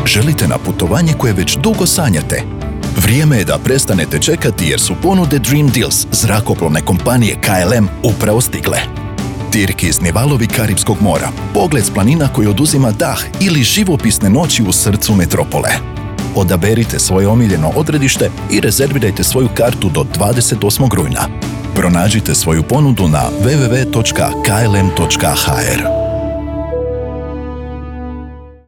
Želite na putovanje koje već dugo sanjate? Vrijeme je da prestanete čekati jer su ponude Dream Deals zrakoplovne kompanije KLM upravo stigle. Tirkizni valovi Karipskog mora, pogled s planina koji oduzima dah ili živopisne noći u srcu metropole. Odaberite svoje omiljeno odredište i rezervirajte svoju kartu do 28. rujna. Pronađite svoju ponudu na www.klm.hr.